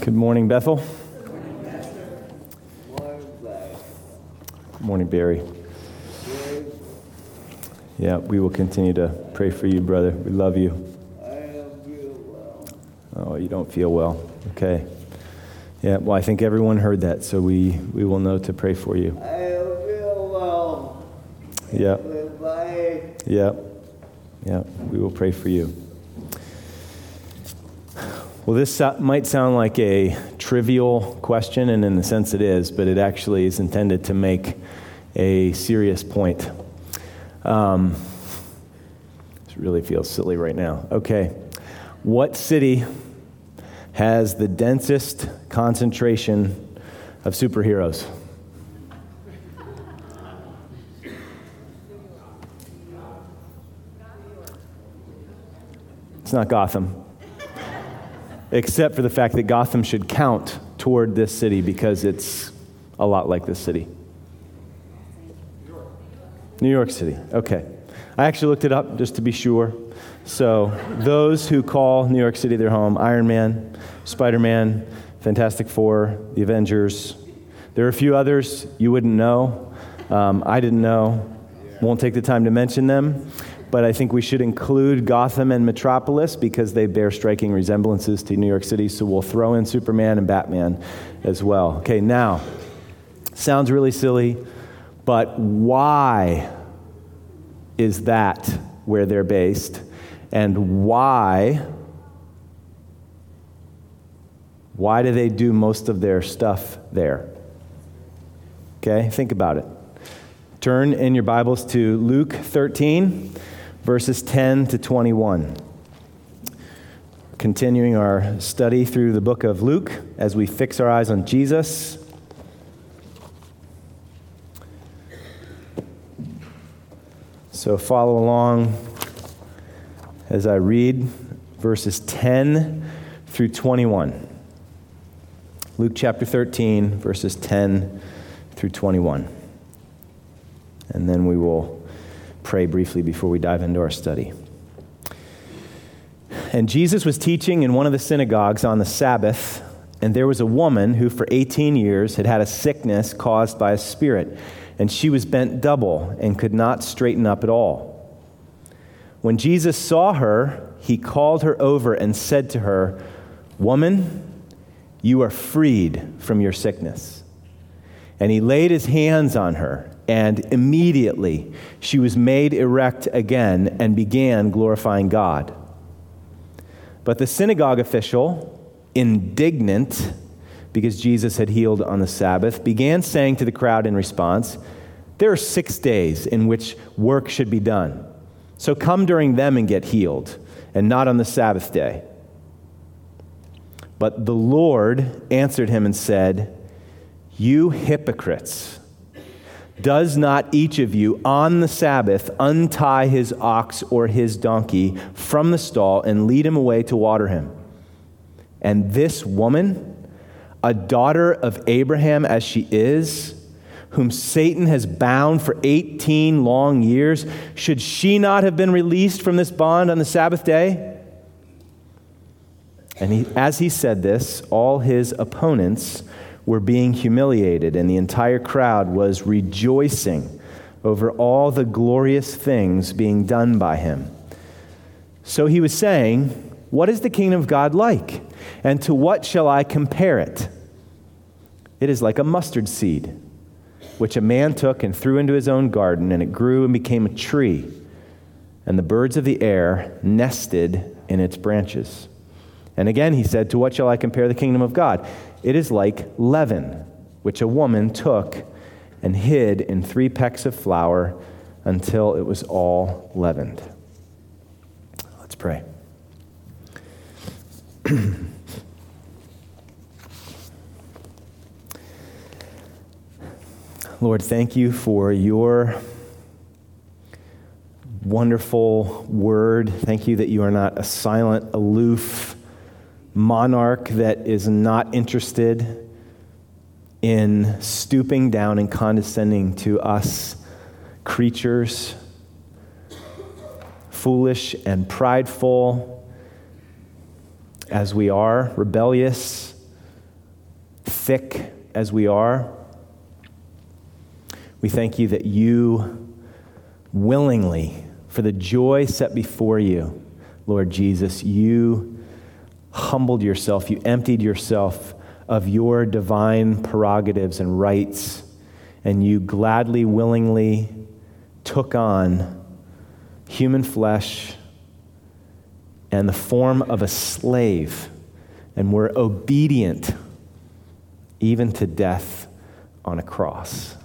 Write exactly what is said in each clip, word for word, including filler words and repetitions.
Good morning, Bethel. Good morning, Barry. Yeah, we will continue to pray for you, brother. We love you. I don't feel well. Oh, you don't feel well. Okay. Yeah, well, I think everyone heard that, so we, we will know to pray for you. I don't feel well. Yeah. Bye. Yeah. Yeah, we will pray for you. Well, this so- might sound like a trivial question, and in a sense it is, but it actually is intended to make a serious point. Um, this really feels silly right now. Okay. What city has the densest concentration of superheroes? It's not Gotham. Except for the fact that Gotham should count toward this city because it's a lot like this city. New York City. Okay. I actually looked it up just to be sure. So those who call New York City their home, Iron Man, Spider-Man, Fantastic Four, the Avengers. There are a few others you wouldn't know. Um, I didn't know. Won't take the time to mention them. But I think we should include Gotham and Metropolis because they bear striking resemblances to New York City. So we'll throw in Superman and Batman as well. Okay, now, sounds really silly, but why is that where they're based? And why, why do they do most of their stuff there? Okay, think about it. Turn in your Bibles to Luke thirteen. Verses ten to twenty-one. Continuing our study through the book of Luke as we fix our eyes on Jesus. So follow along as I read verses ten through twenty-one. Luke chapter thirteen, verses ten through twenty-one. And then we will pray briefly before we dive into our study. And Jesus was teaching in one of the synagogues on the Sabbath, and there was a woman who for eighteen years had had a sickness caused by a spirit, and she was bent double and could not straighten up at all. When Jesus saw her, he called her over and said to her, "Woman, you are freed from your sickness." And he laid his hands on her, and immediately she was made erect again and began glorifying God. But the synagogue official, indignant because Jesus had healed on the Sabbath, began saying to the crowd in response, "There are six days in which work should be done. So come during them and get healed, and not on the Sabbath day." But the Lord answered him and said, "You hypocrites! Does not each of you on the Sabbath untie his ox or his donkey from the stall and lead him away to water him? And this woman, a daughter of Abraham as she is, whom Satan has bound for eighteen long years, should she not have been released from this bond on the Sabbath day?" And he, as he said this, all his opponents were being humiliated, and the entire crowd was rejoicing over all the glorious things being done by him. So he was saying, "What is the kingdom of God like? And to what shall I compare it? It is like a mustard seed, which a man took and threw into his own garden, and it grew and became a tree, and the birds of the air nested in its branches." And again he said, "To what shall I compare the kingdom of God? It is like leaven, which a woman took and hid in three pecks of flour until it was all leavened." Let's pray. Lord, thank you for your wonderful word. Thank you that you are not a silent, aloof monarch that is not interested in stooping down and condescending to us creatures, foolish and prideful as we are, rebellious, thick as we are, we thank you that you willingly, for the joy set before you, Lord Jesus, you humbled yourself, you emptied yourself of your divine prerogatives and rights, and you gladly, willingly took on human flesh and the form of a slave, and were obedient even to death on a cross.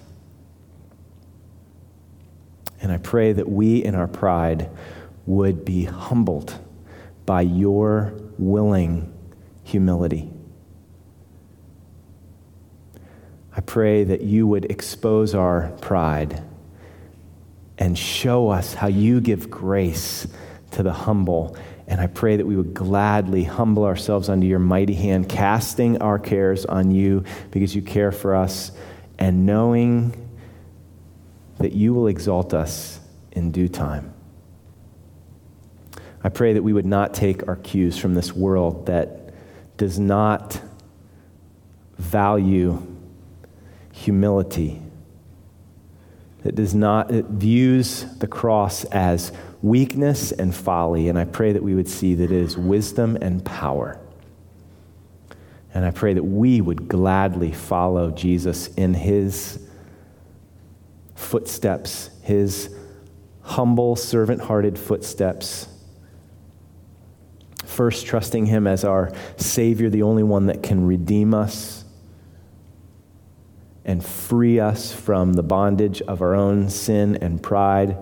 And I pray that we in our pride would be humbled by your willing humility. I pray that you would expose our pride and show us how you give grace to the humble. And I pray that we would gladly humble ourselves under your mighty hand, casting our cares on you because you care for us, and knowing that you will exalt us in due time. I pray that we would not take our cues from this world that does not value humility, that does not, it views the cross as weakness and folly. And I pray that we would see that it is wisdom and power. And I pray that we would gladly follow Jesus in his footsteps, his humble, servant-hearted footsteps. First, trusting him as our Savior, the only one that can redeem us and free us from the bondage of our own sin and pride,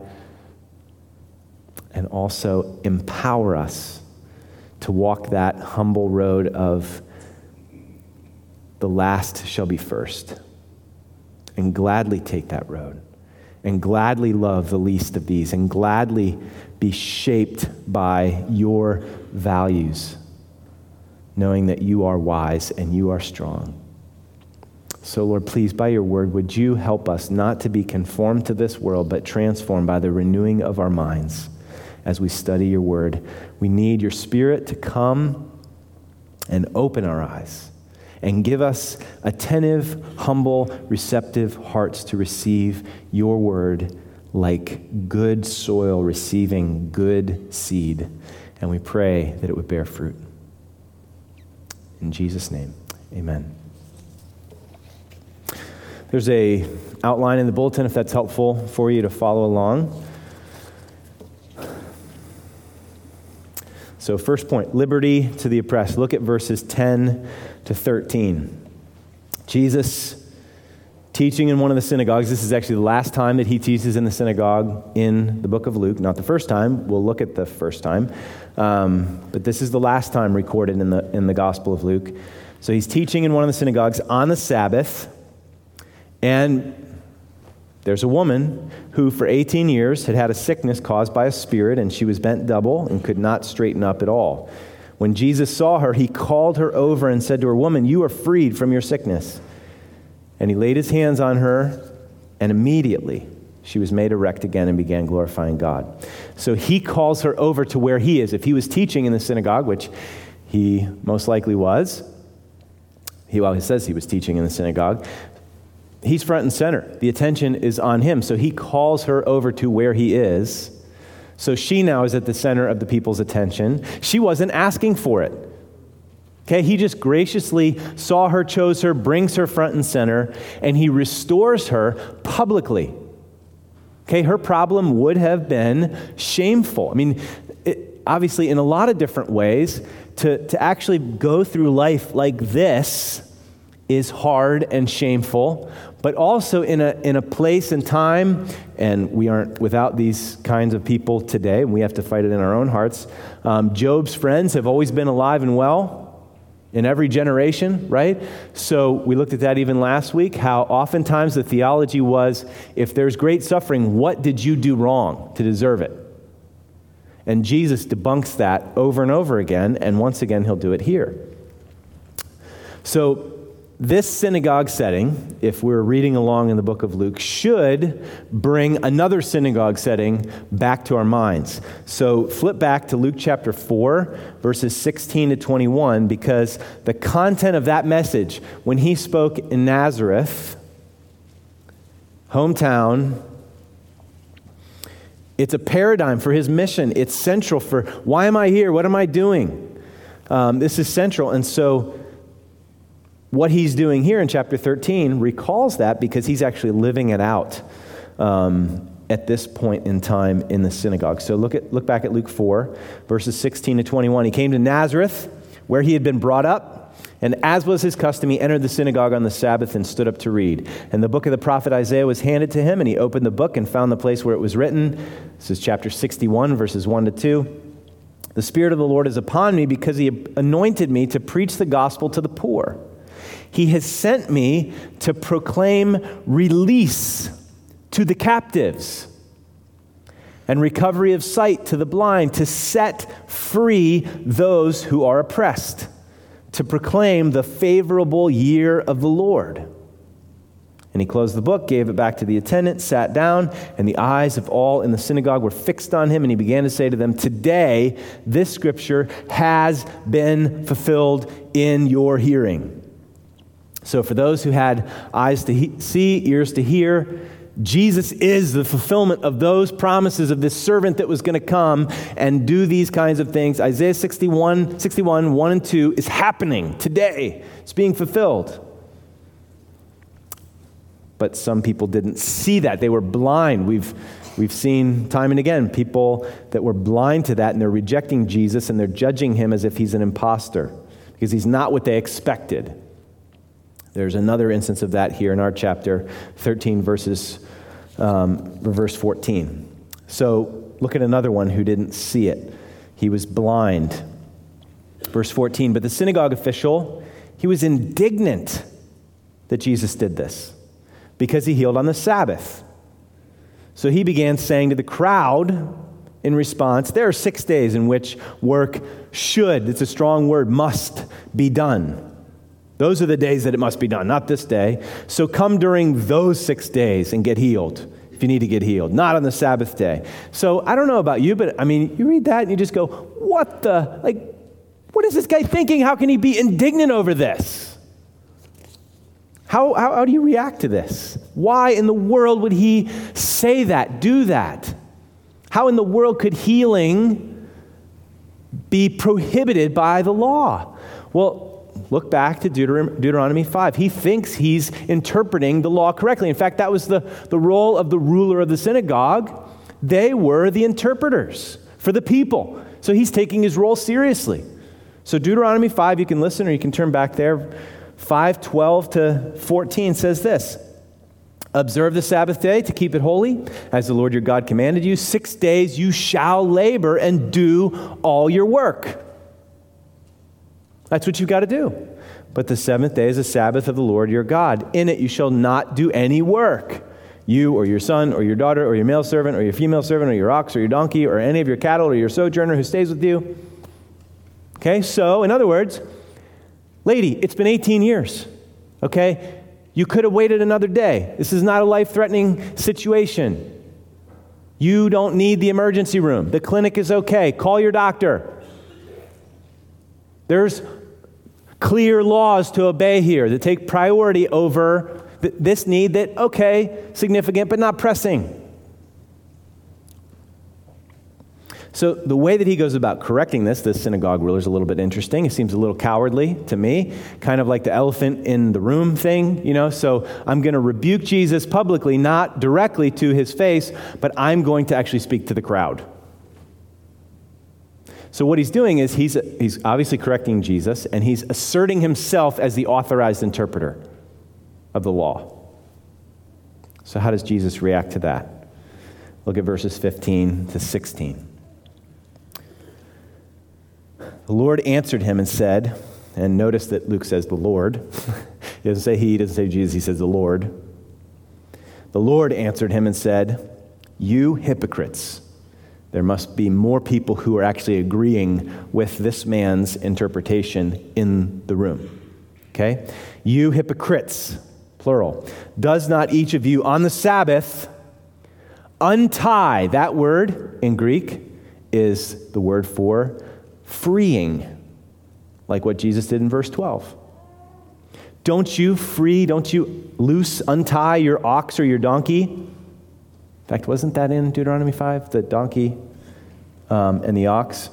and also empower us to walk that humble road of the last shall be first, and gladly take that road, and gladly love the least of these, and gladly be shaped by your values, knowing that you are wise and you are strong. So, Lord, please, by your word, would you help us not to be conformed to this world, but transformed by the renewing of our minds as we study your word. We need your Spirit to come and open our eyes and give us attentive, humble, receptive hearts to receive your word like good soil receiving good seed. And we pray that it would bear fruit. In Jesus' name, amen. There's a outline in the bulletin if that's helpful for you to follow along. So first point, liberty to the oppressed. Look at verses ten to thirteen. Jesus teaching in one of the synagogues. This is actually the last time that he teaches in the synagogue in the book of Luke. Not the first time. We'll look at the first time. Um, but this is the last time recorded in the in the Gospel of Luke. So he's teaching in one of the synagogues on the Sabbath. And there's a woman who for eighteen years had had a sickness caused by a spirit, and she was bent double and could not straighten up at all. When Jesus saw her, he called her over and said to her, "Woman, you are freed from your sickness." And he laid his hands on her, and immediately she was made erect again and began glorifying God. So he calls her over to where he is. If he was teaching in the synagogue, which he most likely was, he, well, he says he was teaching in the synagogue, he's front and center. The attention is on him. So he calls her over to where he is. So she now is at the center of the people's attention. She wasn't asking for it. Okay, he just graciously saw her, chose her, brings her front and center, and he restores her publicly. Okay, her problem would have been shameful. I mean, it, obviously in a lot of different ways, to, to actually go through life like this is hard and shameful, but also in a in a place and time, and we aren't without these kinds of people today, and we have to fight it in our own hearts. Um, Job's friends have always been alive and well in every generation, right? So we looked at that even last week, how oftentimes the theology was, if there's great suffering, what did you do wrong to deserve it? And Jesus debunks that over and over again, and once again, he'll do it here. So this synagogue setting, if we're reading along in the book of Luke, should bring another synagogue setting back to our minds. So flip back to Luke chapter four, verses sixteen to twenty-one, because the content of that message, when he spoke in Nazareth, hometown, it's a paradigm for his mission. It's central for, why am I here? What am I doing? Um, this is central. And so what he's doing here in chapter thirteen recalls that, because he's actually living it out um, at this point in time in the synagogue. So look at look back at Luke four, verses sixteen to twenty-one. He came to Nazareth, where he had been brought up, and as was his custom, he entered the synagogue on the Sabbath and stood up to read. And the book of the prophet Isaiah was handed to him, and he opened the book and found the place where it was written. This is chapter sixty-one, verses one to two. The Spirit of the Lord is upon me, because he anointed me to preach the gospel to the poor. He has sent me to proclaim release to the captives and recovery of sight to the blind, to set free those who are oppressed, to proclaim the favorable year of the Lord. And he closed the book, gave it back to the attendant, sat down, and the eyes of all in the synagogue were fixed on him, and he began to say to them, "Today, this scripture has been fulfilled in your hearing." So for those who had eyes to he- see, ears to hear, Jesus is the fulfillment of those promises of this servant that was going to come and do these kinds of things. Isaiah sixty-one, sixty-one, one and two is happening today. It's being fulfilled. But some people didn't see that. They were blind. We've we've seen time and again people that were blind to that, and they're rejecting Jesus, and they're judging him as if he's an imposter because he's not what they expected. There's another instance of that here in our chapter thirteen, verses um, verse fourteen. So look at another one who didn't see it. He was blind. Verse fourteen, but the synagogue official, he was indignant that Jesus did this because he healed on the Sabbath. So he began saying to the crowd in response, there are six days in which work should, it's a strong word, must be done. Those are the days that it must be done, not this day. So come during those six days and get healed if you need to get healed, not on the Sabbath day. So I don't know about you, but I mean, you read that and you just go, what the, like, what is this guy thinking? How can he be indignant over this? How, how, how do you react to this? Why in the world would he say that, do that? How in the world could healing be prohibited by the law? Well, look back to Deuteron- Deuteronomy five. He thinks he's interpreting the law correctly. In fact, that was the, the role of the ruler of the synagogue. They were the interpreters for the people. So he's taking his role seriously. So Deuteronomy five, you can listen or you can turn back there. five twelve to fourteen says this. Observe the Sabbath day to keep it holy, as the Lord your God commanded you. Six days you shall labor and do all your work. That's what you've got to do. But the seventh day is a Sabbath of the Lord your God. In it you shall not do any work. You or your son or your daughter or your male servant or your female servant or your ox or your donkey or any of your cattle or your sojourner who stays with you. Okay, so in other words, lady, it's been eighteen years. Okay, you could have waited another day. This is not a life-threatening situation. You don't need the emergency room. The clinic is okay. Call your doctor. There's clear laws to obey here that take priority over th- this need that, okay, significant but not pressing. So the way that he goes about correcting this, this synagogue ruler, is a little bit interesting. It seems a little cowardly to me, kind of like the elephant in the room thing, you know. So I'm going to rebuke Jesus publicly, not directly to his face, but I'm going to actually speak to the crowd. So what he's doing is he's he's obviously correcting Jesus, and he's asserting himself as the authorized interpreter of the law. So how does Jesus react to that? Look at verses fifteen to sixteen. The Lord answered him and said, and notice that Luke says the Lord. He doesn't say he, he doesn't say Jesus, he says the Lord. The Lord answered him and said, you hypocrites. There must be more people who are actually agreeing with this man's interpretation in the room. Okay? You hypocrites, plural. Does not each of you on the Sabbath untie? That word in Greek is the word for freeing, like what Jesus did in verse twelve. Don't you free, don't you loose, untie your ox or your donkey? In fact, wasn't that in Deuteronomy five, the donkey um, and the ox?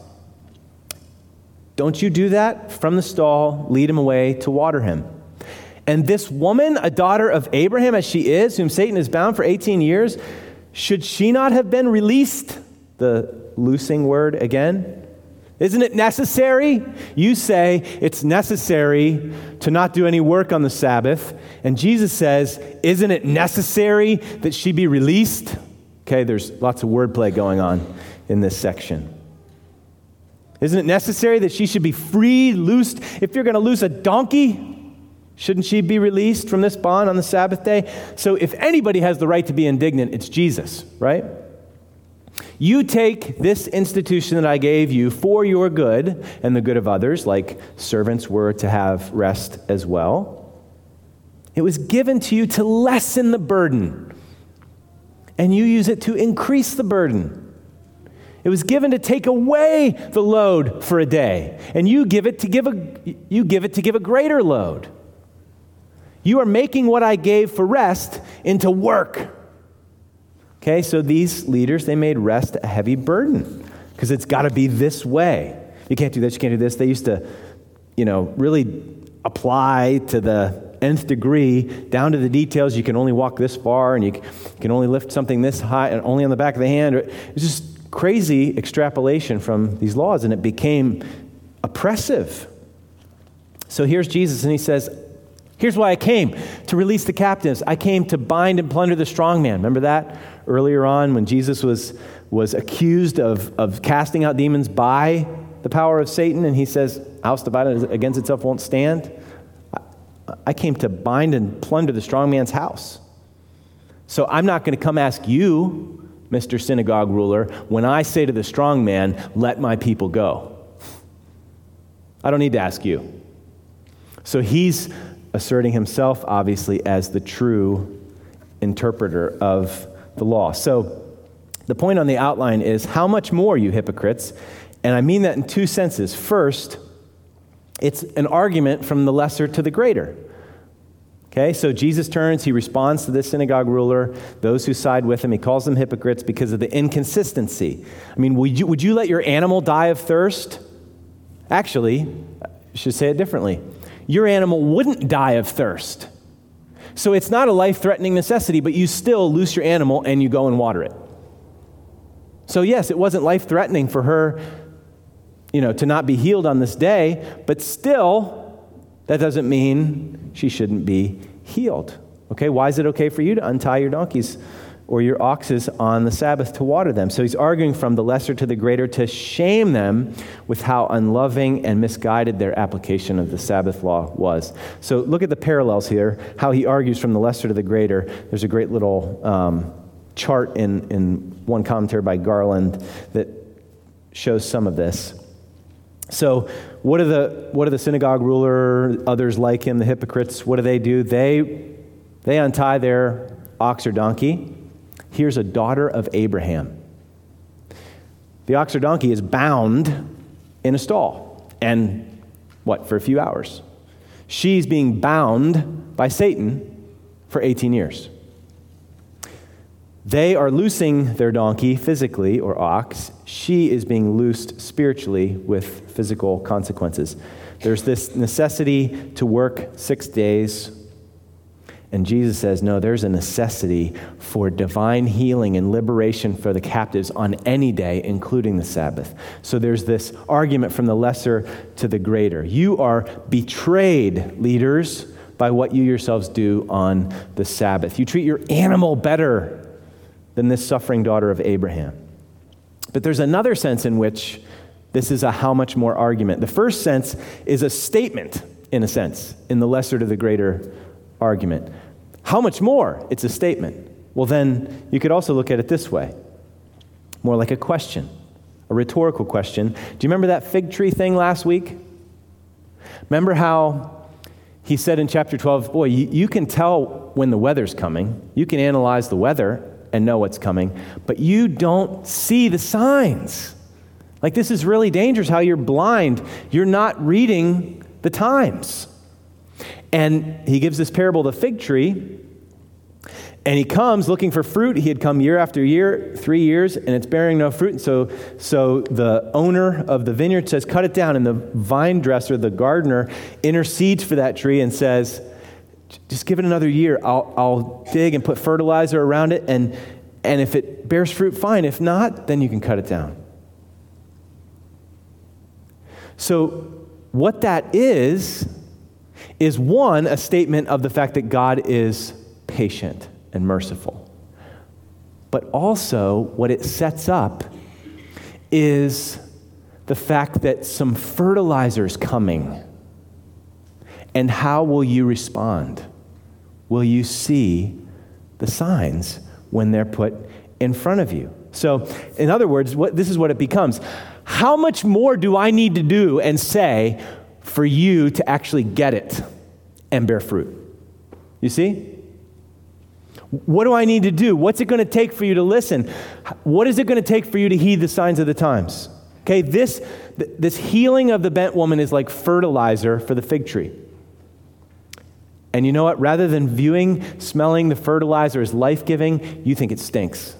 Don't you do that from the stall, lead him away to water him. And this woman, a daughter of Abraham as she is, whom Satan has bound for eighteen years, should she not have been released? The loosing word again. Isn't it necessary? You say it's necessary to not do any work on the Sabbath. And Jesus says, isn't it necessary that she be released? Okay, there's lots of wordplay going on in this section. Isn't it necessary that she should be freed, loosed? If you're going to loose a donkey, shouldn't she be released from this bond on the Sabbath day? So if anybody has the right to be indignant, it's Jesus, right? You take this institution that I gave you for your good and the good of others, like servants were to have rest as well. It was given to you to lessen the burden, and you use it to increase the burden. It was given to take away the load for a day, and you give it to give a you give it to give a greater load. You are making what I gave for rest into work. Okay, so these leaders, they made rest a heavy burden because it's got to be this way. You can't do this, you can't do this. They used to, you know, really apply to the nth degree down to the details. You can only walk this far, and you can only lift something this high, and only on the back of the hand. It's just crazy extrapolation from these laws, and it became oppressive. So here's Jesus, and he says, here's why I came, to release the captives. I came to bind and plunder the strong man. Remember that earlier on when Jesus was, was accused of, of casting out demons by the power of Satan, and he says, house divided against itself won't stand. I, I came to bind and plunder the strong man's house. So I'm not going to come ask you, Mister Synagogue ruler, when I say to the strong man, let my people go. I don't need to ask you. So he's asserting himself, obviously, as the true interpreter of the law. So the point on the outline is, how much more, you hypocrites? And I mean that in two senses. First, it's an argument from the lesser to the greater. Okay, so Jesus turns, he responds to this synagogue ruler, those who side with him. He calls them hypocrites because of the inconsistency. I mean, would you, would you let your animal die of thirst? Actually, I should say it differently. Your animal wouldn't die of thirst. So it's not a life-threatening necessity, but you still loose your animal and you go and water it. So yes, it wasn't life-threatening for her, you know, to not be healed on this day, but still, that doesn't mean she shouldn't be healed. Okay, why is it okay for you to untie your donkeys or your oxes on the Sabbath to water them? So he's arguing from the lesser to the greater to shame them with how unloving and misguided their application of the Sabbath law was. So look at the parallels here, how he argues from the lesser to the greater. There's a great little um, chart in, in one commentary by Garland that shows some of this. So what are the what are the synagogue ruler, others like him, the hypocrites, what do they do? They they untie their ox or donkey. Here's a daughter of Abraham. The ox or donkey is bound in a stall. And what, for a few hours? She's being bound by Satan for eighteen years. They are loosing their donkey physically, or ox. She is being loosed spiritually with physical consequences. There's this necessity to work six days. And Jesus says, no, there's a necessity for divine healing and liberation for the captives on any day, including the Sabbath. So there's this argument from the lesser to the greater. You are betrayed, leaders, by what you yourselves do on the Sabbath. You treat your animal better than this suffering daughter of Abraham. But there's another sense in which this is a how much more argument. The first sense is a statement, in a sense, in the lesser to the greater argument. How much more? It's a statement. Well, then you could also look at it this way, more like a question, a rhetorical question. Do you remember that fig tree thing last week? Remember how he said in chapter twelve, boy, you, you can tell when the weather's coming. You can analyze the weather and know what's coming, but you don't see the signs. Like, this is really dangerous how you're blind. You're not reading the times. And he gives this parable of the fig tree, and he comes looking for fruit. He had come year after year, three years, and it's bearing no fruit. And so, so the owner of the vineyard says, cut it down. And the vine dresser, the gardener, intercedes for that tree and says, just give it another year. I'll, I'll dig and put fertilizer around it, and, and if it bears fruit, fine. If not, then you can cut it down. So what that is, is one, a statement of the fact that God is patient and merciful. But also, what it sets up is the fact that some fertilizer is coming. And how will you respond? Will you see the signs when they're put in front of you? So, in other words, what, this is what it becomes. How much more do I need to do and say for you to actually get it and bear fruit? You see? What do I need to do? What's it going to take for you to listen? What is it going to take for you to heed the signs of the times? Okay, this, this healing of the bent woman is like fertilizer for the fig tree. And you know what? Rather than viewing, smelling the fertilizer as life-giving, you think it stinks.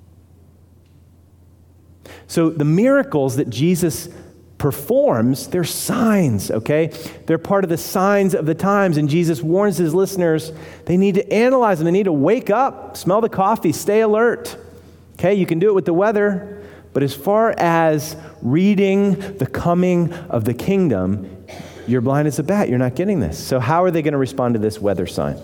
So the miracles that Jesus performs, they're signs, okay? They're part of the signs of the times, and Jesus warns his listeners, they need to analyze them. They need to wake up, smell the coffee, stay alert. Okay, you can do it with the weather, but as far as reading the coming of the kingdom, you're blind as a bat. You're not getting this. So how are they going to respond to this weather sign?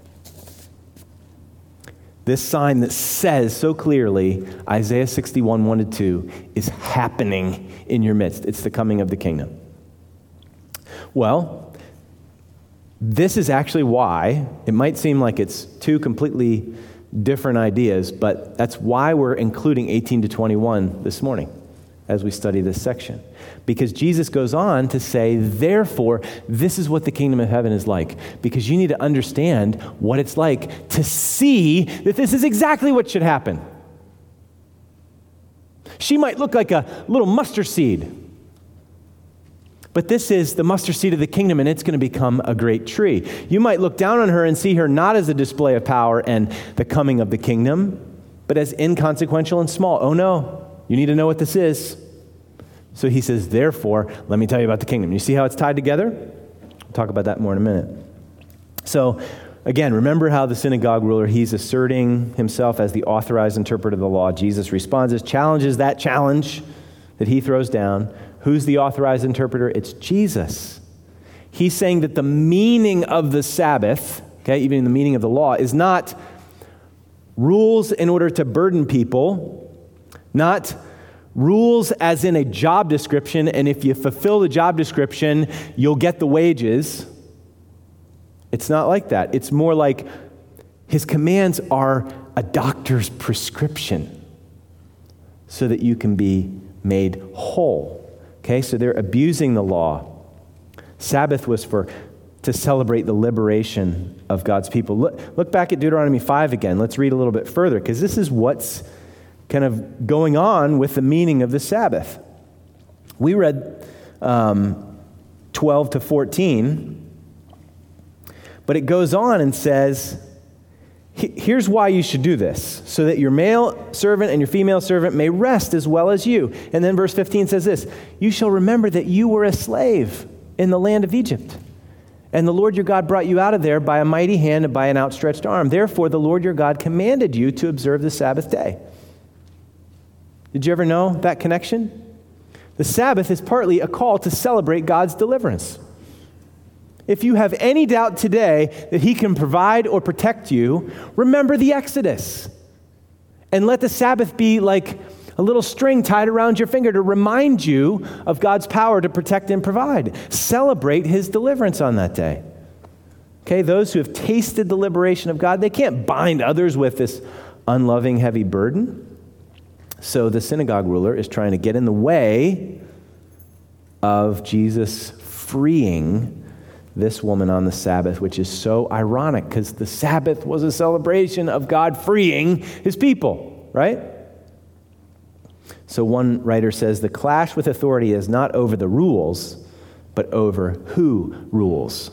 This sign that says so clearly, Isaiah sixty-one, one to two, is happening in your midst. It's the coming of the kingdom. Well, this is actually why, it might seem like it's two completely different ideas, but that's why we're including eighteen to twenty-one this morning as we study this section. Because Jesus goes on to say, therefore, this is what the kingdom of heaven is like. Because you need to understand what it's like to see that this is exactly what should happen. She might look like a little mustard seed, but this is the mustard seed of the kingdom, and it's going to become a great tree. You might look down on her and see her not as a display of power and the coming of the kingdom, but as inconsequential and small. Oh no, you need to know what this is. So he says, therefore, let me tell you about the kingdom. You see how it's tied together? We'll talk about that more in a minute. So again, remember how the synagogue ruler, he's asserting himself as the authorized interpreter of the law. Jesus responds, challenges that challenge that he throws down. Who's the authorized interpreter? It's Jesus. He's saying that the meaning of the Sabbath, okay, even the meaning of the law, is not rules in order to burden people, not rules as in a job description, and if you fulfill the job description, you'll get the wages. It's not like that. It's more like his commands are a doctor's prescription so that you can be made whole. Okay, so they're abusing the law. Sabbath was for to celebrate the liberation of God's people. Look, look back at Deuteronomy five again. Let's read a little bit further, because this is what's kind of going on with the meaning of the Sabbath. We read um, twelve to fourteen, but it goes on and says, here's why you should do this, so that your male servant and your female servant may rest as well as you. And then verse fifteen says this, you shall remember that you were a slave in the land of Egypt, and the Lord your God brought you out of there by a mighty hand and by an outstretched arm. Therefore, the Lord your God commanded you to observe the Sabbath day. Did you ever know that connection? The Sabbath is partly a call to celebrate God's deliverance. If you have any doubt today that he can provide or protect you, remember the Exodus. And let the Sabbath be like a little string tied around your finger to remind you of God's power to protect and provide. Celebrate his deliverance on that day. Okay, those who have tasted the liberation of God, they can't bind others with this unloving, heavy burden. So the synagogue ruler is trying to get in the way of Jesus freeing this woman on the Sabbath, which is so ironic because the Sabbath was a celebration of God freeing his people, right? So one writer says, the clash with authority is not over the rules, but over who rules.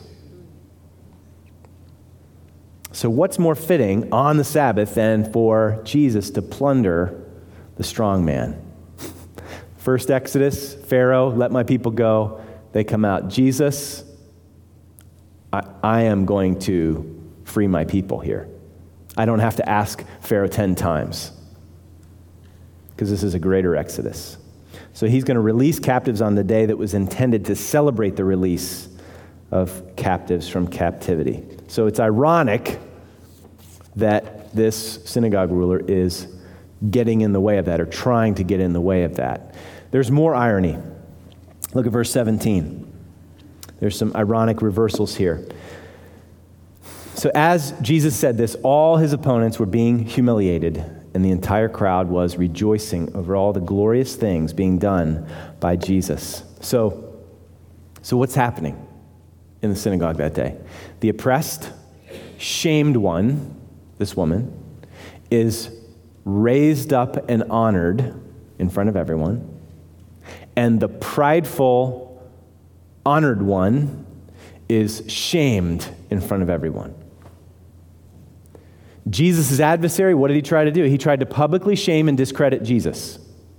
So what's more fitting on the Sabbath than for Jesus to plunder the strong man? First Exodus, Pharaoh, let my people go. They come out. Jesus, I, I am going to free my people here. I don't have to ask Pharaoh ten times because this is a greater Exodus. So he's going to release captives on the day that was intended to celebrate the release of captives from captivity. So it's ironic that this synagogue ruler is getting in the way of that or trying to get in the way of that. There's more irony. Look at verse seventeen. There's some ironic reversals here. So as Jesus said this, all his opponents were being humiliated, and the entire crowd was rejoicing over all the glorious things being done by Jesus. So, so what's happening in the synagogue that day? The oppressed, shamed one, this woman, is raised up and honored in front of everyone, and the prideful, honored one is shamed in front of everyone. Jesus' adversary, what did he try to do? He tried to publicly shame and discredit Jesus.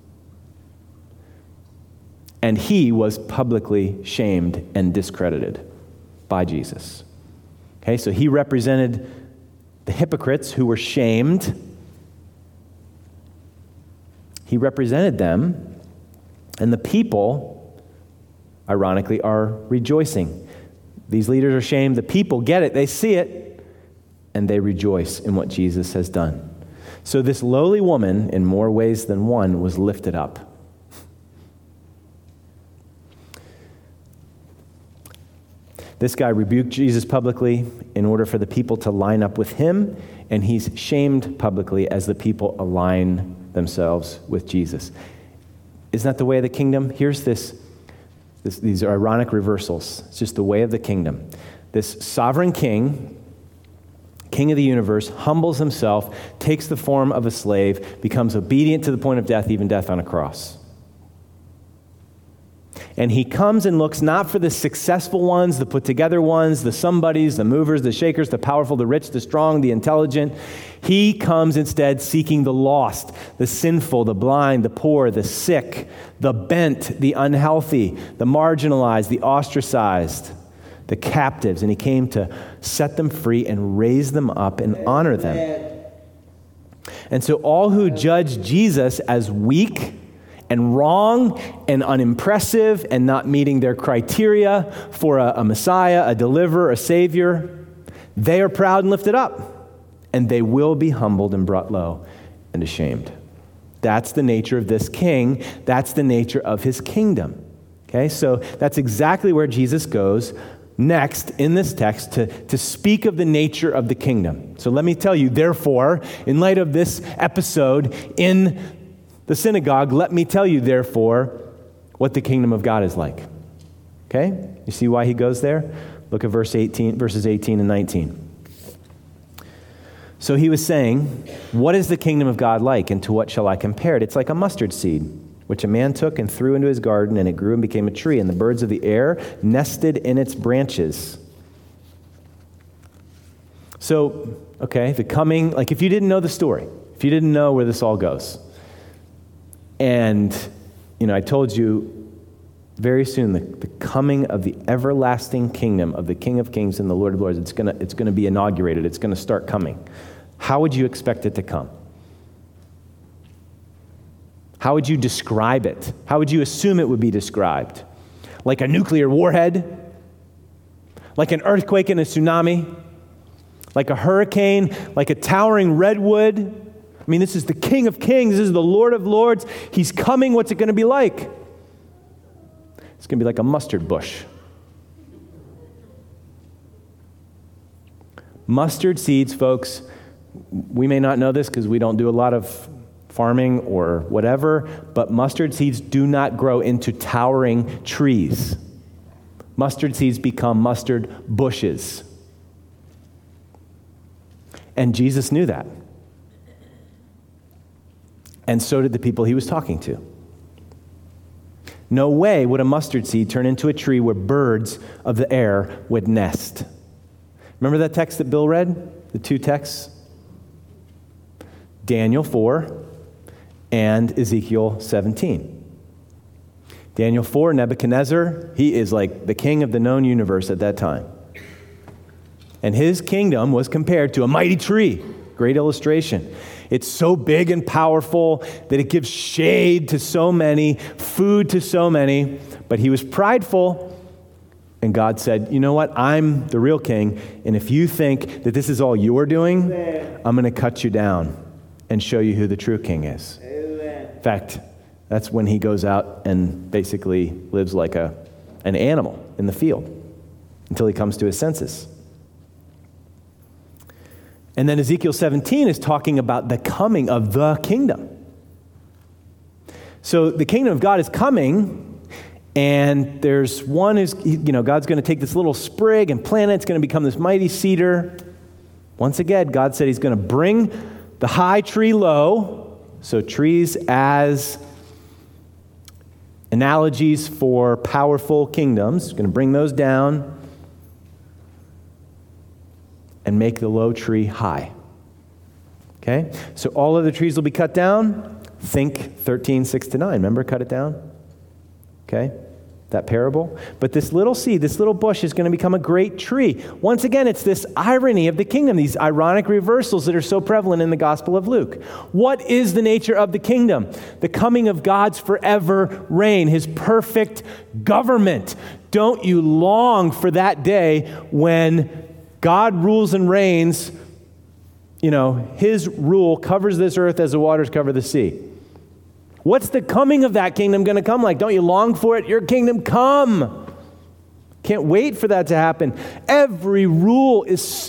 And he was publicly shamed and discredited by Jesus. Okay, so he represented the hypocrites who were shamed. He represented them, and the people, ironically, are rejoicing. These leaders are shamed. The people get it. They see it. And they rejoice in what Jesus has done. So this lowly woman, in more ways than one, was lifted up. This guy rebuked Jesus publicly in order for the people to line up with him, and he's shamed publicly as the people align themselves with Jesus. Isn't that the way of the kingdom? Here's this, this these are ironic reversals. It's just the way of the kingdom. This sovereign king, King of the universe, humbles himself, takes the form of a slave, becomes obedient to the point of death, even death on a cross. And he comes and looks not for the successful ones, the put together ones, the somebodies, the movers, the shakers, the powerful, the rich, the strong, the intelligent. He comes instead seeking the lost, the sinful, the blind, the poor, the sick, the bent, the unhealthy, the marginalized, the ostracized, the captives, and he came to set them free and raise them up and honor them. And so all who judge Jesus as weak and wrong and unimpressive and not meeting their criteria for a, a Messiah, a deliverer, a Savior, they are proud and lifted up, and they will be humbled and brought low and ashamed. That's the nature of this king. That's the nature of his kingdom. Okay, so that's exactly where Jesus goes next in this text to, to speak of the nature of the kingdom. So let me tell you, therefore, in light of this episode in the synagogue, let me tell you, therefore, what the kingdom of God is like. Okay? You see why he goes there? Look at verse eighteen, verses eighteen and nineteen. So he was saying, what is the kingdom of God like, and to what shall I compare it? It's like a mustard seed, which a man took and threw into his garden, and it grew and became a tree, and the birds of the air nested in its branches. So, okay, the coming, like if you didn't know the story, if you didn't know where this all goes, and, you know, I told you very soon the, the coming of the everlasting kingdom of the King of Kings and the Lord of Lords, it's gonna, it's gonna be inaugurated, it's gonna start coming. How would you expect it to come? How would you describe it? How would you assume it would be described? Like a nuclear warhead? Like an earthquake and a tsunami? Like a hurricane? Like a towering redwood? I mean, this is the King of Kings. This is the Lord of Lords. He's coming. What's it going to be like? It's going to be like a mustard bush. Mustard seeds, folks, we may not know this because we don't do a lot of farming or whatever, but mustard seeds do not grow into towering trees. Mustard seeds become mustard bushes. And Jesus knew that. And so did the people he was talking to. No way would a mustard seed turn into a tree where birds of the air would nest. Remember that text that Bill read? The two texts? Daniel four and Ezekiel seventeen. Daniel four, Nebuchadnezzar, he is like the king of the known universe at that time. And his kingdom was compared to a mighty tree. Great illustration. It's so big and powerful that it gives shade to so many, food to so many. But he was prideful, and God said, you know what? I'm the real king, and if you think that this is all you're doing, I'm going to cut you down and show you who the true king is. Amen. In fact, that's when he goes out and basically lives like a, an animal in the field until he comes to his senses. And then Ezekiel seventeen is talking about the coming of the kingdom. So the kingdom of God is coming, and there's one who's, you know, God's going to take this little sprig and plant it. It's going to become this mighty cedar. Once again, God said he's going to bring the high tree low. So trees as analogies for powerful kingdoms. He's going to bring those down and make the low tree high. Okay? So all of the trees will be cut down. Think thirteen, six to nine. Remember, cut it down? Okay? That parable. But this little seed, this little bush is going to become a great tree. Once again, it's this irony of the kingdom, these ironic reversals that are so prevalent in the Gospel of Luke. What is the nature of the kingdom? The coming of God's forever reign, his perfect government. Don't you long for that day when God rules and reigns? You know, his rule covers this earth as the waters cover the sea. What's the coming of that kingdom going to come like? Don't you long for it? Your kingdom come. Can't wait for that to happen. Every rule is,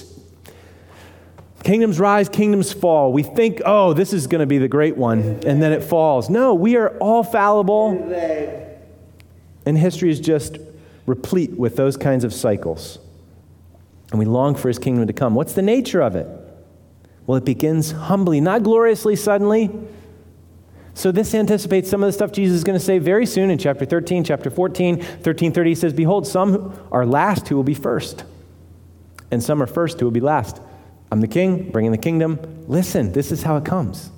kingdoms rise, kingdoms fall. We think, oh, this is going to be the great one, and then it falls. No, we are all fallible. Amen. And history is just replete with those kinds of cycles. And we long for his kingdom to come. What's the nature of it? Well, it begins humbly, not gloriously suddenly. So this anticipates some of the stuff Jesus is going to say very soon in chapter thirteen, chapter fourteen, thirteen thirty. He says, behold, some are last who will be first, and some are first who will be last. I'm the king, bringing the kingdom. Listen, this is how it comes.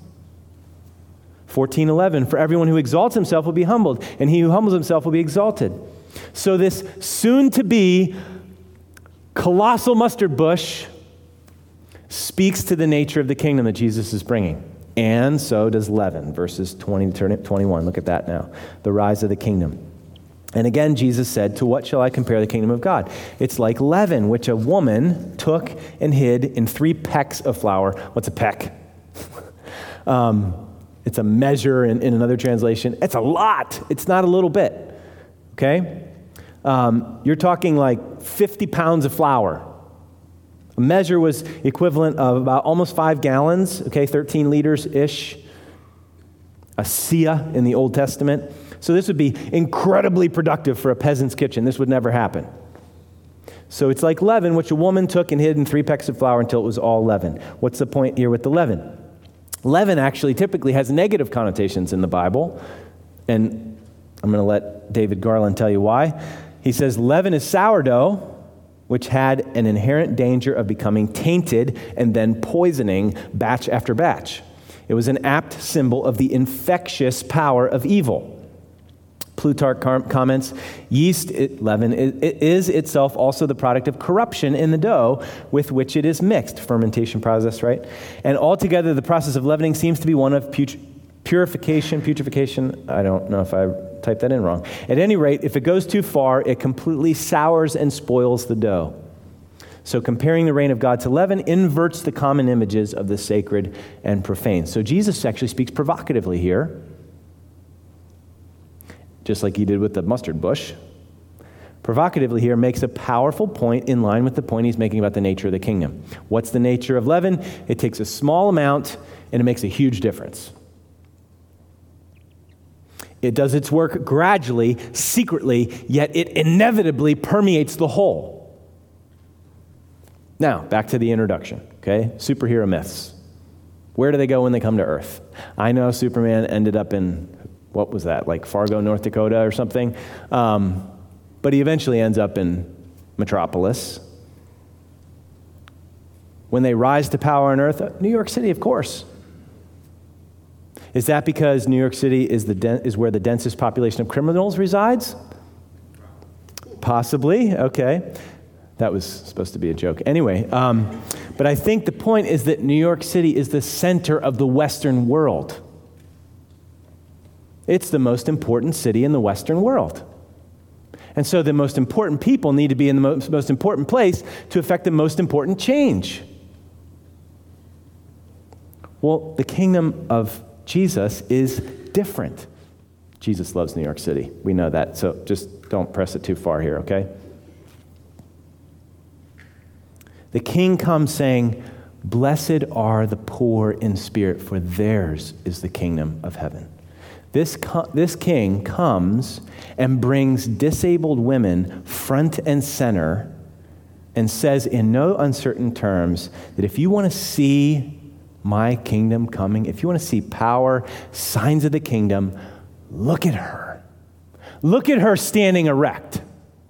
fourteen eleven, for everyone who exalts himself will be humbled, and he who humbles himself will be exalted. So this soon-to-be colossal mustard bush speaks to the nature of the kingdom that Jesus is bringing. And so does leaven, verses twenty to twenty-one. Look at that now. The rise of the kingdom. And again, Jesus said, to what shall I compare the kingdom of God? It's like leaven, which a woman took and hid in three pecks of flour. What's a peck? um, it's a measure in, in another translation. It's a lot. It's not a little bit. Okay? Um, you're talking like fifty pounds of flour. A measure was equivalent of about almost five gallons, okay, thirteen liters-ish. A seah in the Old Testament. So this would be incredibly productive for a peasant's kitchen. This would never happen. So it's like leaven, which a woman took and hid in three pecks of flour until it was all leaven. What's the point here with the leaven? Leaven actually typically has negative connotations in the Bible, and I'm going to let David Garland tell you why. He says leaven is sourdough, which had an inherent danger of becoming tainted and then poisoning batch after batch. It was an apt symbol of the infectious power of evil. Plutarch com- comments, yeast, it, leaven, it, it is itself also the product of corruption in the dough with which it is mixed. Fermentation process, right? And altogether, the process of leavening seems to be one of put- purification, putrefaction. I don't know if I typed that in wrong. At any rate, if it goes too far, it completely sours and spoils the dough. So comparing the reign of God to leaven inverts the common images of the sacred and profane. So Jesus actually speaks provocatively here, just like he did with the mustard bush. Provocatively here makes a powerful point in line with the point he's making about the nature of the kingdom. What's the nature of leaven? It takes a small amount and it makes a huge difference. It does its work gradually, secretly, yet it inevitably permeates the whole. Now, back to the introduction, okay? Superhero myths. Where do they go when they come to Earth? I know Superman ended up in, what was that, like Fargo, North Dakota or something? Um, but he eventually ends up in Metropolis. When they rise to power on Earth, New York City, of course. Is that because New York City is the den- is where the densest population of criminals resides? Possibly, okay. That was supposed to be a joke. Anyway, um, but I think the point is that New York City is the center of the Western world. It's the most important city in the Western world. And so the most important people need to be in the most, most important place to affect the most important change. Well, the kingdom of Jesus is different. Jesus loves New York City. We know that, so just don't press it too far here, okay? The king comes saying, "Blessed are the poor in spirit, for theirs is the kingdom of heaven." This, co- this king comes and brings disabled women front and center and says in no uncertain terms that if you want to see my kingdom coming, if you want to see power, signs of the kingdom, look at her. Look at her standing erect.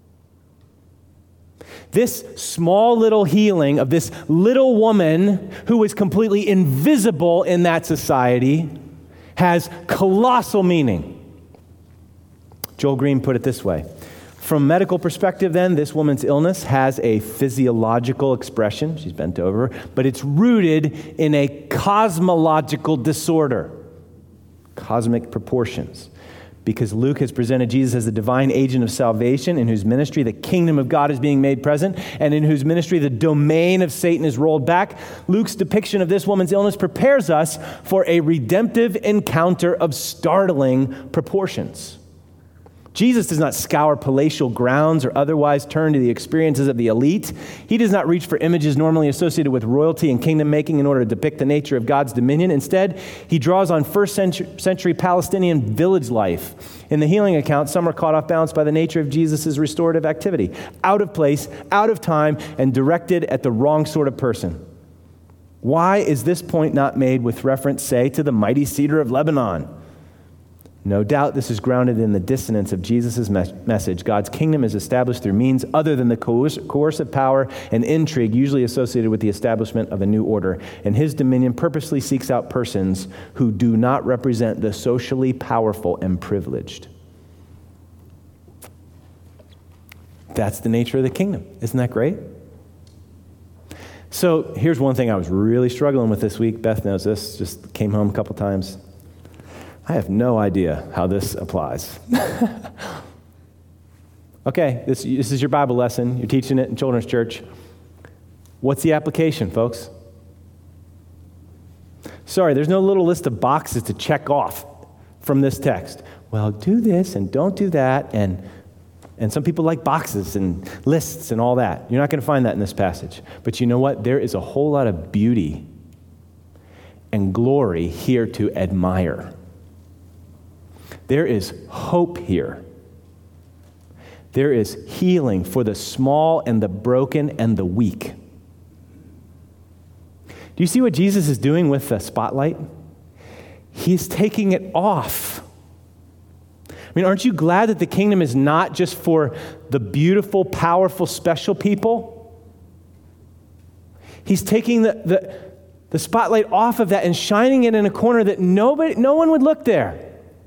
This small little healing of this little woman who was completely invisible in that society has colossal meaning. Joel Green put it this way. From a medical perspective, then, this woman's illness has a physiological expression. She's bent over, but it's rooted in a cosmological disorder, cosmic proportions. Because Luke has presented Jesus as the divine agent of salvation, in whose ministry the kingdom of God is being made present, and in whose ministry the domain of Satan is rolled back. Luke's depiction of this woman's illness prepares us for a redemptive encounter of startling proportions. Jesus does not scour palatial grounds or otherwise turn to the experiences of the elite. He does not reach for images normally associated with royalty and kingdom making in order to depict the nature of God's dominion. Instead, he draws on first century Palestinian village life. In the healing account, some are caught off balance by the nature of Jesus' restorative activity, out of place, out of time, and directed at the wrong sort of person. Why is this point not made with reference, say, to the mighty cedar of Lebanon? No doubt this is grounded in the dissonance of Jesus' mes- message. God's kingdom is established through means other than the coerc- coercive power and intrigue usually associated with the establishment of a new order. And his dominion purposely seeks out persons who do not represent the socially powerful and privileged. That's the nature of the kingdom. Isn't that great? So here's one thing I was really struggling with this week. Beth knows this, just came home a couple times. I have no idea how this applies. Okay, this, this is your Bible lesson. You're teaching it in children's church. What's the application, folks? Sorry, there's no little list of boxes to check off from this text. Well, do this and don't do that. And, and some people like boxes and lists and all that. You're not going to find that in this passage. But you know what? There is a whole lot of beauty and glory here to admire. There is hope here. There is healing for the small and the broken and the weak. Do you see what Jesus is doing with the spotlight? He's taking it off. I mean, aren't you glad that the kingdom is not just for the beautiful, powerful, special people? He's taking the, the, the spotlight off of that and shining it in a corner that nobody, no one would look there.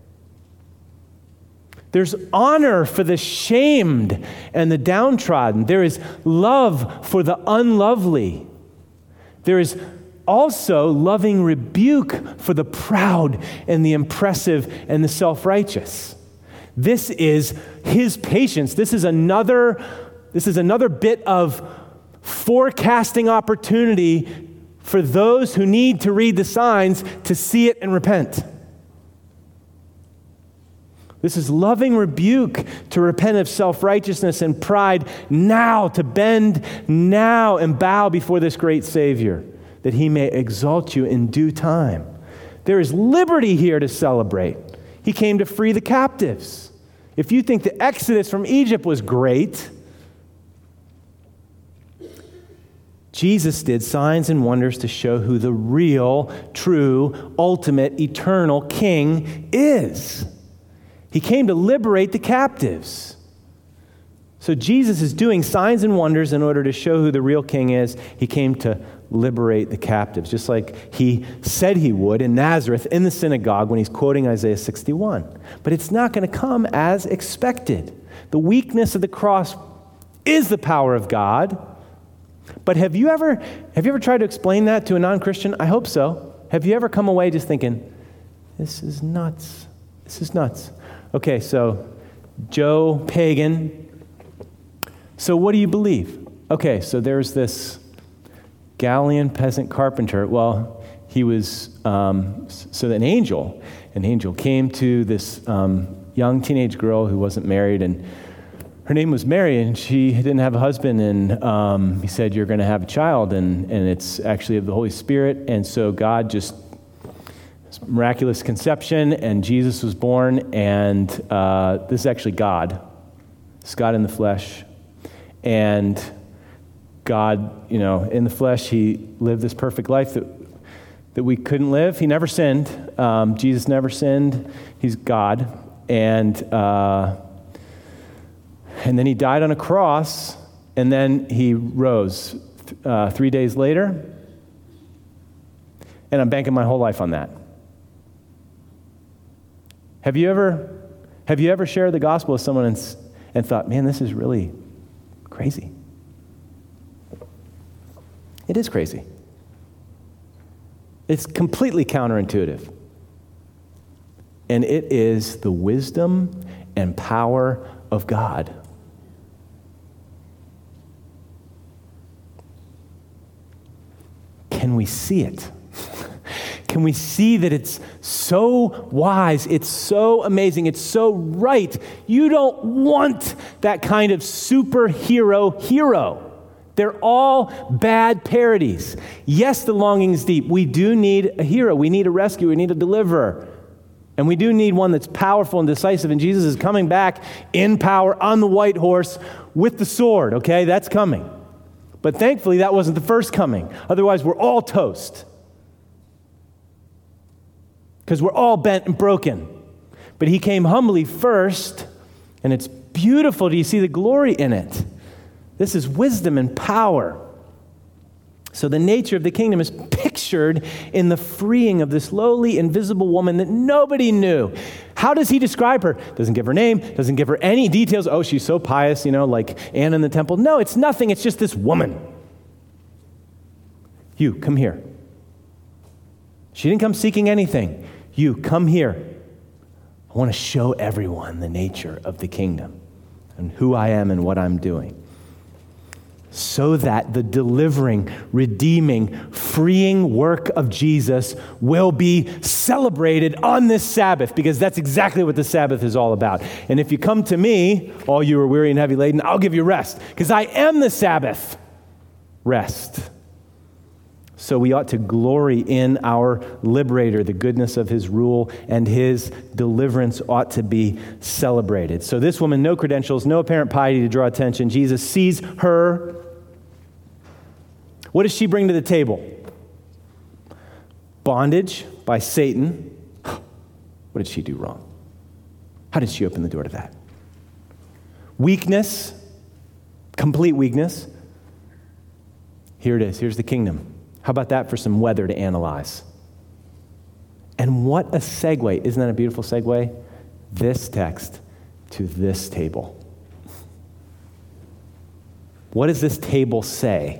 There's honor for the shamed and the downtrodden. There is love for the unlovely. There is also loving rebuke for the proud and the impressive and the self-righteous. This is his patience. This is another, this is another bit of forecasting opportunity for those who need to read the signs to see it and repent. This is loving rebuke to repent of self-righteousness and pride now, to bend now and bow before this great Savior, that he may exalt you in due time. There is liberty here to celebrate. He came to free the captives. If you think the Exodus from Egypt was great, Jesus did signs and wonders to show who the real, true, ultimate, eternal King is. He came to liberate the captives. So Jesus is doing signs and wonders in order to show who the real King is. He came to liberate the captives, just like he said he would in Nazareth in the synagogue when he's quoting Isaiah sixty-one. But it's not going to come as expected. The weakness of the cross is the power of God. But have you ever have you ever tried to explain that to a non-Christian? I hope so. Have you ever come away just thinking, this is nuts. This is nuts. Okay, so Joe Pagan. So what do you believe? Okay, so there's this Galilean peasant carpenter. Well, he was, um, so an angel, an angel came to this um, young teenage girl who wasn't married, and her name was Mary, and she didn't have a husband, and um, he said, you're going to have a child, and, and it's actually of the Holy Spirit. And so God just, miraculous conception, and Jesus was born, and uh, this is actually God. It's God in the flesh. And God, you know, in the flesh, he lived this perfect life that that we couldn't live. He never sinned. Um, Jesus never sinned. He's God. And uh, and then he died on a cross, and then he rose uh, three days later. And I'm banking my whole life on that. Have you ever have you ever shared the gospel with someone and, and thought, man, this is really crazy? It is crazy. It's completely counterintuitive. And it is the wisdom and power of God. Can we see it? Can we see that it's so wise, it's so amazing, it's so right? You don't want that kind of superhero hero. They're all bad parodies. Yes, the longing is deep. We do need a hero. We need a rescuer. We need a deliverer. And we do need one that's powerful and decisive. And Jesus is coming back in power on the white horse with the sword, okay? That's coming. But thankfully, that wasn't the first coming. Otherwise, we're all toast. Because we're all bent and broken. But he came humbly first, and it's beautiful. Do you see the glory in it? This is wisdom and power. So the nature of the kingdom is pictured in the freeing of this lowly, invisible woman that nobody knew. How does he describe her? Doesn't give her name, doesn't give her any details. Oh, she's so pious, you know, like Anna in the temple. No, it's nothing. It's just this woman. You, come here. She didn't come seeking anything. You, come here. I want to show everyone the nature of the kingdom and who I am and what I'm doing, so that the delivering, redeeming, freeing work of Jesus will be celebrated on this Sabbath, because that's exactly what the Sabbath is all about. And if you come to me, all you are weary and heavy laden, I'll give you rest, because I am the Sabbath. Rest. So we ought to glory in our liberator. The goodness of his rule and his deliverance ought to be celebrated. So this woman, no credentials, no apparent piety to draw attention. Jesus sees her. What does she bring to the table? Bondage by Satan. What did she do wrong? How did she open the door to that? Weakness, complete weakness. Here it is. Here's the kingdom. How about that for some weather to analyze? And what a segue. Isn't that a beautiful segue? This text to this table. What does this table say?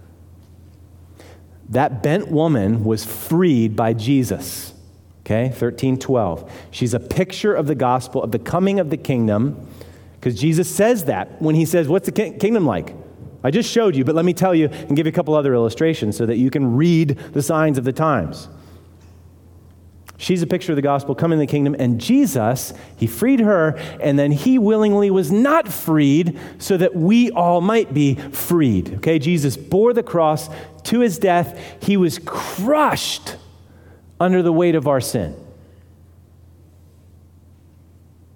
That bent woman was freed by Jesus. Okay, thirteen twelve. She's a picture of the gospel, of the coming of the kingdom, because Jesus says that when he says, what's the kingdom like? I just showed you, but let me tell you and give you a couple other illustrations so that you can read the signs of the times. She's a picture of the gospel, coming in the kingdom, and Jesus, he freed her, and then he willingly was not freed so that we all might be freed. Okay, Jesus bore the cross to his death. He was crushed under the weight of our sin.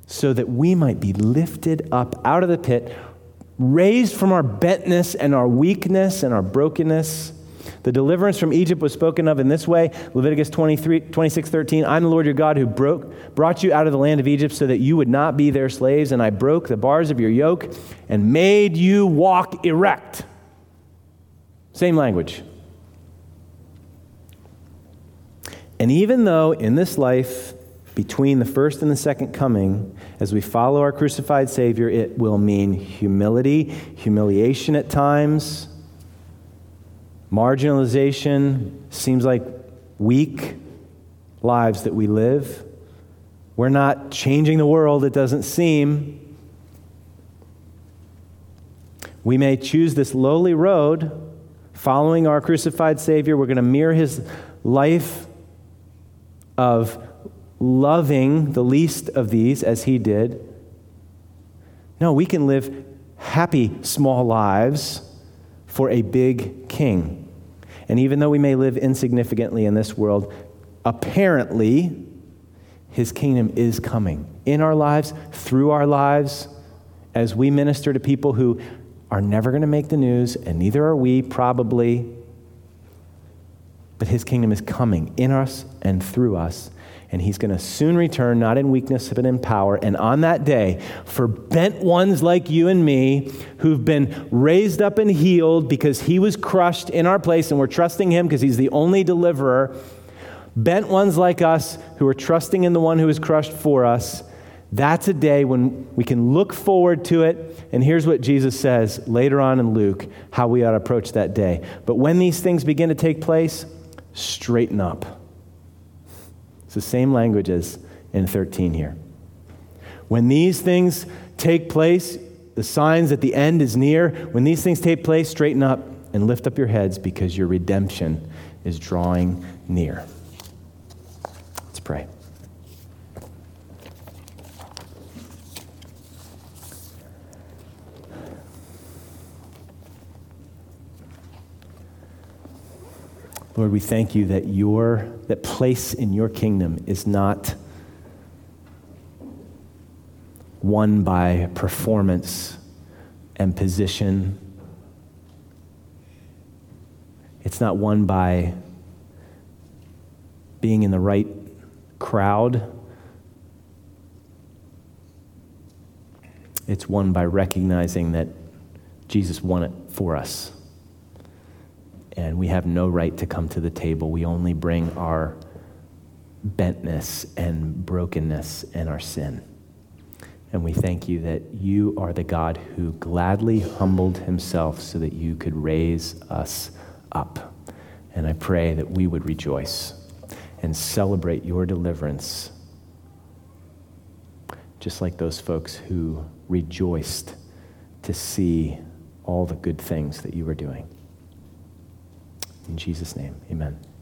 so that we might be lifted up out of the pit, raised from our bentness and our weakness and our brokenness. The deliverance from Egypt was spoken of in this way, Leviticus twenty-three, twenty-six, thirteen. I'm the Lord your God who broke, brought you out of the land of Egypt so that you would not be their slaves, and I broke the bars of your yoke and made you walk erect. Same language. And even though in this life, between the first and the second coming, as we follow our crucified Savior, it will mean humility, humiliation at times, marginalization, seems like weak lives that we live. We're not changing the world, it doesn't seem. We may choose this lowly road, following our crucified Savior. We're going to mirror his life of loving the least of these as he did. No, we can live happy small lives for a big king. And even though we may live insignificantly in this world, apparently his kingdom is coming in our lives, through our lives, as we minister to people who are never going to make the news, and neither are we probably. But his kingdom is coming in us and through us. And he's going to soon return, not in weakness, but in power. And on that day, for bent ones like you and me, who've been raised up and healed because he was crushed in our place, and we're trusting him because he's the only deliverer, bent ones like us who are trusting in the one who was crushed for us, that's a day when we can look forward to it. And here's what Jesus says later on in Luke, how we ought to approach that day. But when these things begin to take place, straighten up. It's the same language as in thirteen here. When these things take place, the signs that the end is near. When these things take place, straighten up and lift up your heads because your redemption is drawing near. Let's pray. Lord, we thank you that your that place in your kingdom is not won by performance and position. It's not won by being in the right crowd. It's won by recognizing that Jesus won it for us. And we have no right to come to the table. We only bring our bentness and brokenness and our sin. And we thank you that you are the God who gladly humbled himself so that you could raise us up. And I pray that we would rejoice and celebrate your deliverance, just like those folks who rejoiced to see all the good things that you were doing. In Jesus' name, amen.